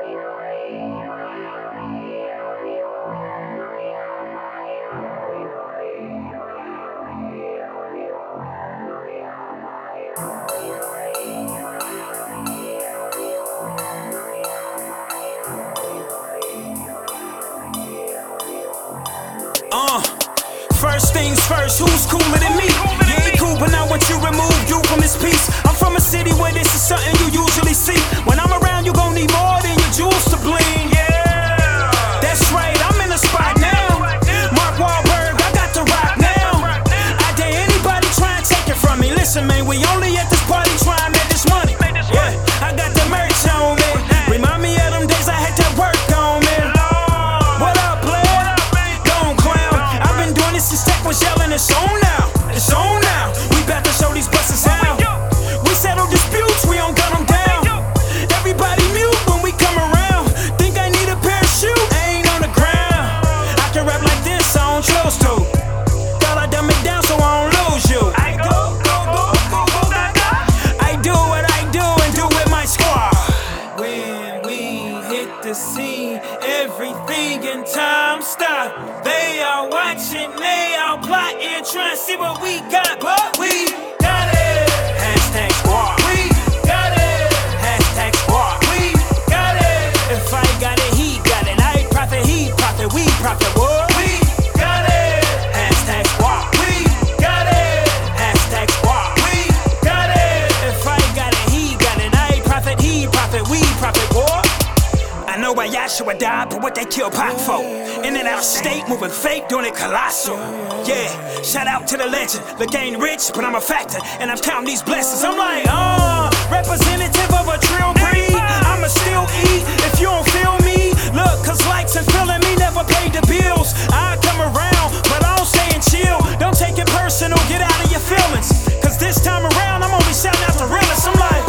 First things first, who's cooler than me? You ain't cool, but not once you remove you from this piece. I'm from a city where this is something you usually see. When I'm around, you gon' need more than your jewels to bling. Yeah, that's right, I'm in the spot now. Mark Wahlberg, I got the rock now. I dare anybody try and take it from me. Listen, man, we only at this party trying to make this money. Yeah, I got the merch on me. Remind me of them days I had that work on me. What up, player? Don't clown. I've been doing this since Tech was yelling, it's on now. It's on now. We bout to show these busters how. We settle disputes, we don't gun them down. Everybody mute when we come around. Think I need a parachute? I ain't on the ground. I can rap like this, I don't choose to. Thought I dumb it down so I don't lose you. I go, I do what I do and do with my squad. When we hit the scene, everything in time stop. They are watching, they are plotting, trying to see what we got, but we got it. Hashtag squad. We got it. Hashtag squad. We got it. If I got it, he got it. I profit, he profit, we profit. What? We got it. Hashtag squad. We got it. Hashtag squad. We got it. If I got it, he got it. I profit, he profit, we profit. What? I know why Yahshua died, but what they kill Pac for? In and out state, moving fake, doing it colossal. Yeah, shout out to the legend. Look, I ain't rich, but I'm a factor, and I'm counting these blessings. I'm like, representative of a trill breed. I'ma still eat if you don't feel me. Look, cause likes and feeling me never paid the bills. I come around, but I don't stay and chill. Don't take it personal, get out of your feelings. Cause this time around, I'm only shouting out the realest. I'm like,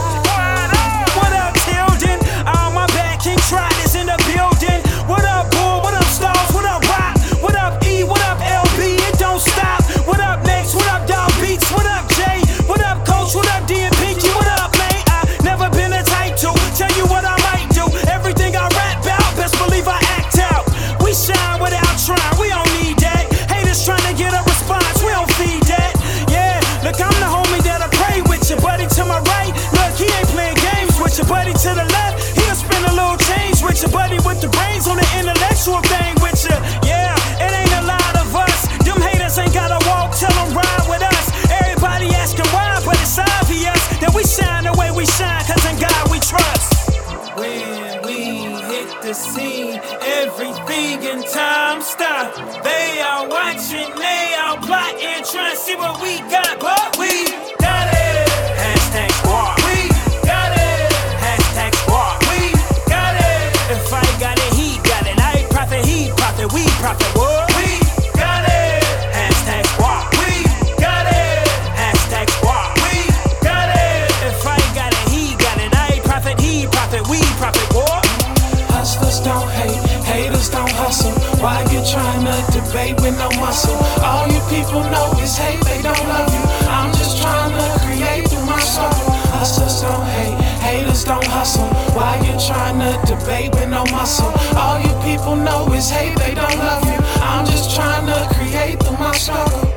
what up, Tilden? My bad, King Trot is in the building. What up, Bull? What up, Stars? What up, Rock? What up, E? What up, LB? It don't stop. What up, Next? What up, Dog Beats? What up, Jay? What up, Coach? What up, D and Pinky? What up, man? I never been a type to tell you what I might do. Everything I rap about, best believe I act out. We shine without trying, we don't need that. Haters trying to get a response, we don't feed that. Yeah, look, I'm the homie that'll pray with you. Buddy to my right, look, he ain't playing games with you. Buddy to the left, he'll spin a little change with you. Buddy with the brains on the intellectual thing with you. Yeah, it ain't a lot of us. Them haters ain't gotta walk, tell them ride with us. Everybody asking why, but it's obvious that we shine the way we shine, cause in God we trust. When we hit the scene, everything in time stop. They are watching, they are plotting, trying to see what we got, but we got it. Hashtag squad. We got it. Hashtag squad. We got it. If I got it, he got it. I profit, he profit, we profit. What? We got it. Hashtag squad. We got it. Hashtag squad. We got it. If I got it, he got it. I profit, he profit, we profit. What? Hustlers don't hate, haters don't hustle. Why you trying to debate with no muscle? All you people know is hate, they don't love you. I'm just trying to create through my soul. Hustlers don't hate, haters don't hustle. Why you trying to debate with no muscle? All you people know is hate, they don't love you. I'm just trying to create through my struggle.